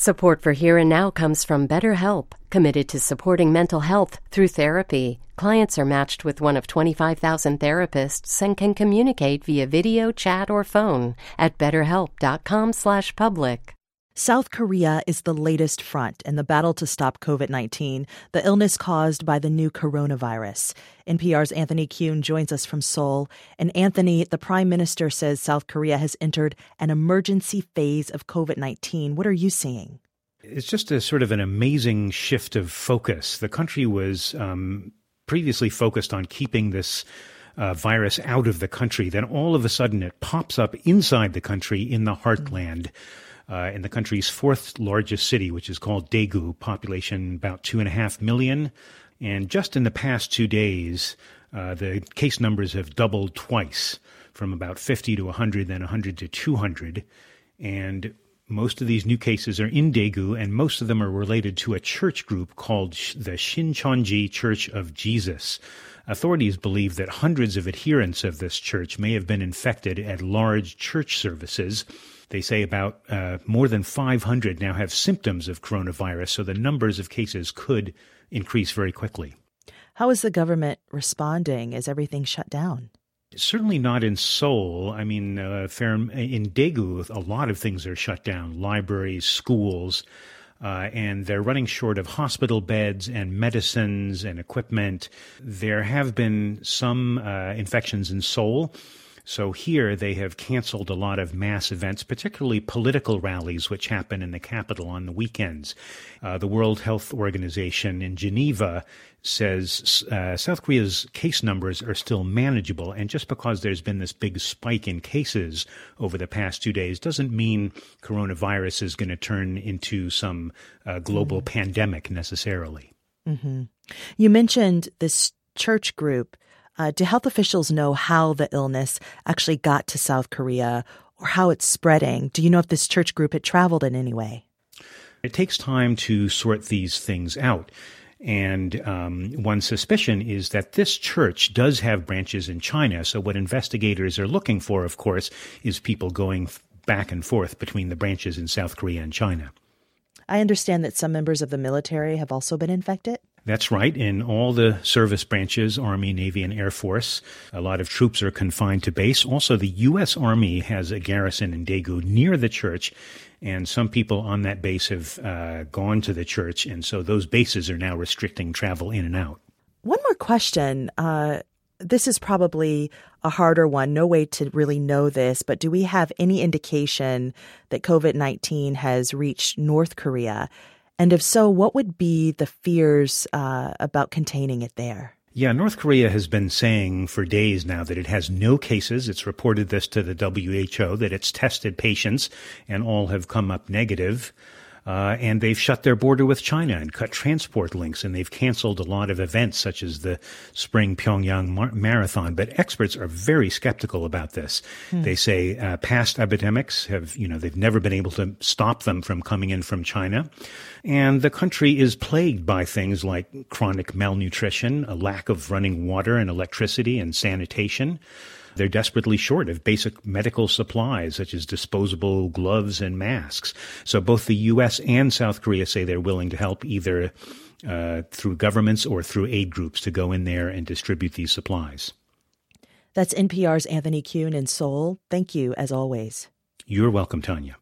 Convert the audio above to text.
Support for Here and Now comes from BetterHelp, committed to supporting mental health through therapy. Clients are matched with one of 25,000 therapists and can communicate via video, chat, or phone at betterhelp.com/public. South Korea is the latest front in the battle to stop COVID-19, the illness caused by the new coronavirus. NPR's Anthony Kuhn joins us from Seoul. And Anthony, the Prime Minister says South Korea has entered an emergency phase of COVID-19. What are you seeing? It's just a sort of an amazing shift of focus. The country was previously focused on keeping this virus out of the country. Then all of a sudden it pops up inside the country in the heartland. In the country's fourth largest city, which is called Daegu, population about 2.5 million. And just in the past 2 days, the case numbers have doubled twice, from about 50 to 100, then 100 to 200. And most of these new cases are in Daegu, and most of them are related to a church group called the Shincheonji Church of Jesus. Authorities believe that hundreds of adherents of this church may have been infected at large church services. They say about more than 500 now have symptoms of coronavirus, so the numbers of cases could increase very quickly. How is the government responding? Is everything shut down? Certainly not in Seoul. I mean, in Daegu, a lot of things are shut down, libraries, schools, and they're running short of hospital beds and medicines and equipment. There have been some infections in Seoul. So here they have canceled a lot of mass events, particularly political rallies, which happen in the capital on the weekends. The World Health Organization in Geneva says South Korea's case numbers are still manageable. And just because there's been this big spike in cases over the past 2 days doesn't mean coronavirus is going to turn into some global pandemic necessarily. Mm-hmm. You mentioned this church group. Do health officials know how the illness actually got to South Korea or how it's spreading? Do you know if this church group had traveled in any way? It takes time to sort these things out. And one suspicion is that this church does have branches in China. So what investigators are looking for, of course, is people going back and forth between the branches in South Korea and China. I understand that some members of the military have also been infected. That's right. In all the service branches, Army, Navy, and Air Force, a lot of troops are confined to base. Also, the U.S. Army has a garrison in Daegu near the church, and some people on that base have gone to the church, and so those bases are now restricting travel in and out. One more question. This is probably a harder one. No way to really know this, but do we have any indication that COVID-19 has reached North Korea? And if so, what would be the fears about containing it there? Yeah, North Korea has been saying for days now that it has no cases. It's reported this to the WHO, that it's tested patients and all have come up negative. And they've shut their border with China and cut transport links, and they've canceled a lot of events such as the Spring Pyongyang Marathon. But experts are very skeptical about this. They say past epidemics they've never been able to stop them from coming in from China. And the country is plagued by things like chronic malnutrition, a lack of running water and electricity and sanitation. They're desperately short of basic medical supplies, such as disposable gloves and masks. So both the U.S. and South Korea say they're willing to help either through governments or through aid groups to go in there and distribute these supplies. That's NPR's Anthony Kuhn in Seoul. Thank you, as always. You're welcome, Tanya.